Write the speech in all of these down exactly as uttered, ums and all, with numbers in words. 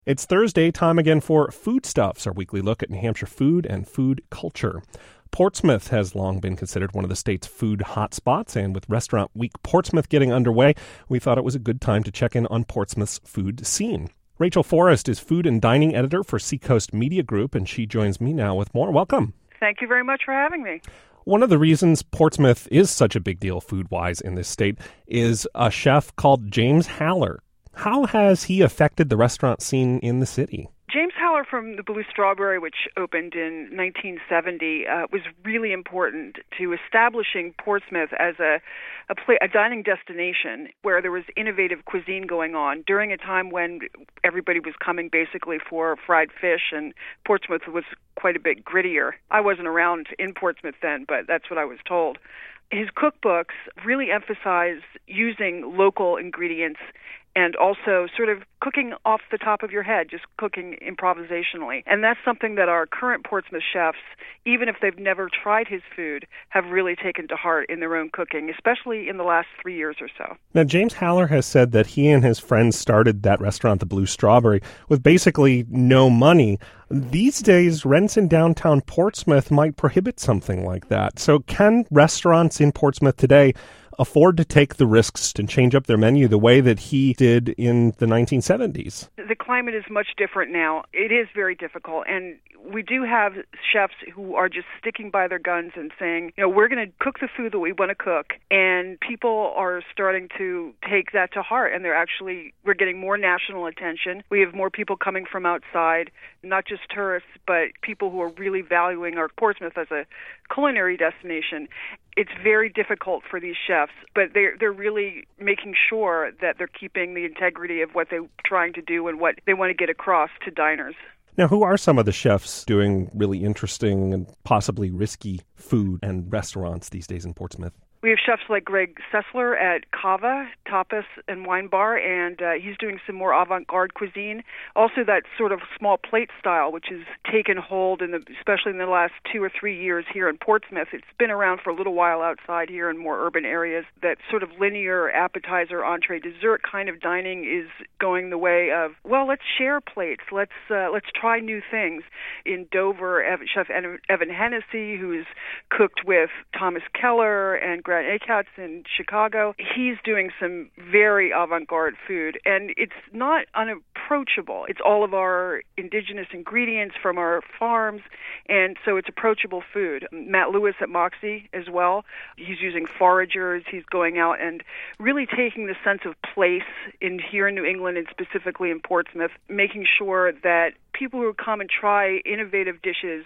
It's Thursday, time again for Foodstuffs, our weekly look at New Hampshire food and food culture. Portsmouth has long been considered one of the state's food hotspots, and with Restaurant Week Portsmouth getting underway, we thought it was a good time to check in on Portsmouth's food scene. Rachel Forrest is food and dining editor for Seacoast Media Group, and she joins me now with more. Welcome. Thank you very much for having me. One of the reasons Portsmouth is such a big deal food-wise in this state is a chef called James Haller. How has he affected the restaurant scene in the city? James Haller from the Blue Strawberry, which opened in nineteen seventy, uh, was really important to establishing Portsmouth as a a, play, a dining destination where there was innovative cuisine going on during a time when everybody was coming basically for fried fish, and Portsmouth was quite a bit grittier. I wasn't around in Portsmouth then, but that's what I was told. His cookbooks really emphasize using local ingredients and also sort of cooking off the top of your head, just cooking improvisationally. And that's something that our current Portsmouth chefs, even if they've never tried his food, have really taken to heart in their own cooking, especially in the last three years or so. Now, James Haller has said that he and his friends started that restaurant, the Blue Strawberry, with basically no money. These days, rents in downtown Portsmouth might prohibit something like that. So can restaurants in Portsmouth today afford to take the risks and change up their menu the way that he did in the nineteen seventies? The climate is much different now. It is very difficult, and we do have chefs who are just sticking by their guns and saying, you know, we're going to cook the food that we want to cook, and people are starting to take that to heart, and they're actually, we're getting more national attention. We have more people coming from outside, not just tourists, but people who are really valuing our Portsmouth as a culinary destination. It's very difficult for these chefs, but they're, they're really making sure that they're keeping the integrity of what they're trying to do and what they want to get across to diners. Now, who are some of the chefs doing really interesting and possibly risky food and restaurants these days in Portsmouth? We have chefs like Greg Sessler at Cava, Tapas and Wine Bar, and uh, he's doing some more avant-garde cuisine. Also that sort of small plate style, which has taken hold, in the, especially in the last two or three years here in Portsmouth. It's been around for a little while outside here in more urban areas. That sort of linear appetizer, entree, dessert kind of dining is going the way of, well, let's share plates. Let's uh, let's try new things. In Dover, Ev- Chef Evan Hennessy, who's cooked with Thomas Keller and Grant Achatz in Chicago. He's doing some very avant-garde food, and it's not unapproachable. It's all of our indigenous ingredients from our farms, and so it's approachable food. Matt Lewis at Moxie as well. He's using foragers. He's going out and really taking the sense of place in here in New England and specifically in Portsmouth, making sure that people who come and try innovative dishes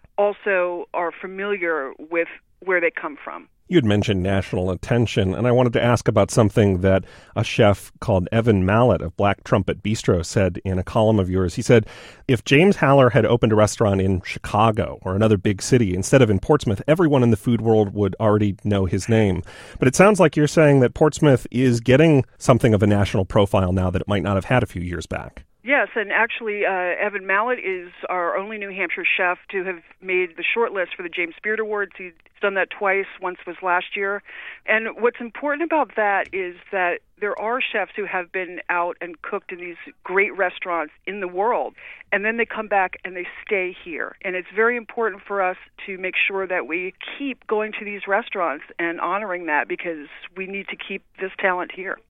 also are familiar with where they come from. You had mentioned national attention, and I wanted to ask about something that a chef called Evan Mallett of Black Trumpet Bistro said in a column of yours. He said, if James Haller had opened a restaurant in Chicago or another big city instead of in Portsmouth, everyone in the food world would already know his name. But it sounds like you're saying that Portsmouth is getting something of a national profile now that it might not have had a few years back. Yes, and actually, uh, Evan Mallett is our only New Hampshire chef to have made the shortlist for the James Beard Awards. He's done that twice. Once was last year. And what's important about that is that there are chefs who have been out and cooked in these great restaurants in the world, and then they come back and they stay here. And it's very important for us to make sure that we keep going to these restaurants and honoring that, because we need to keep this talent here.